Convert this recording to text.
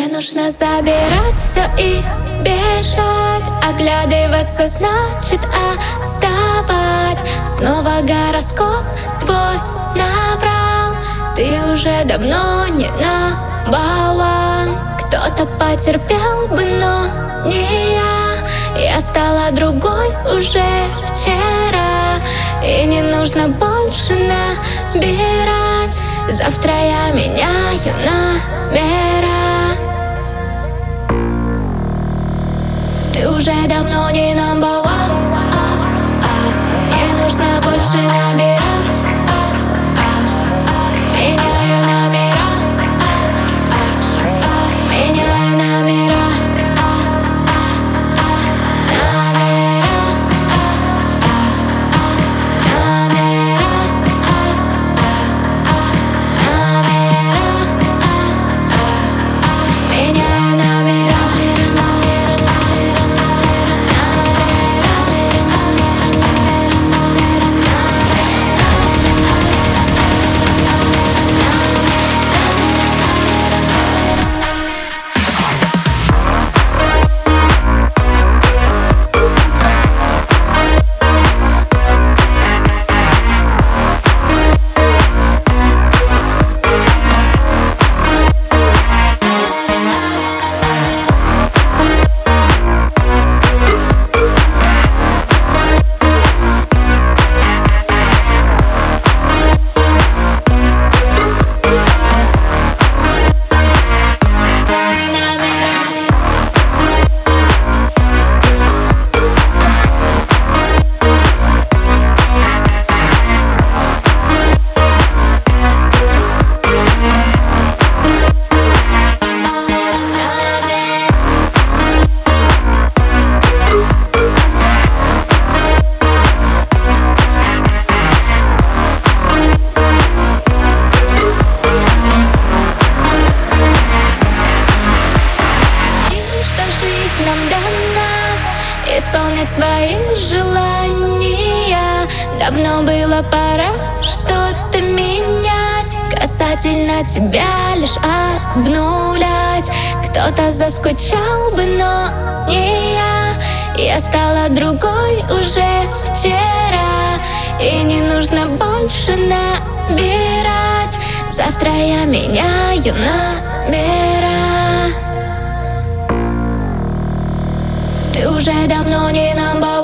Мне нужно забирать все и бежать. Оглядываться значит отставать. Снова гороскоп твой наврал. Ты уже давно не number one. Кто-то потерпел бы, но не я. Я стала другой уже вчера. И не нужно больше набирать. Завтра я меняю номера. Ты уже давно не number one. Не нужно больше набирать. Меняю номера. Меняю номера. Нам дано исполнять свои желания. Давно было пора что-то менять. Касательно тебя лишь обнулять. Кто-то заскучал бы, но не я. Я стала другой уже вчера. И не нужно больше набирать. Завтра я меняю номера. Ты уже давно не number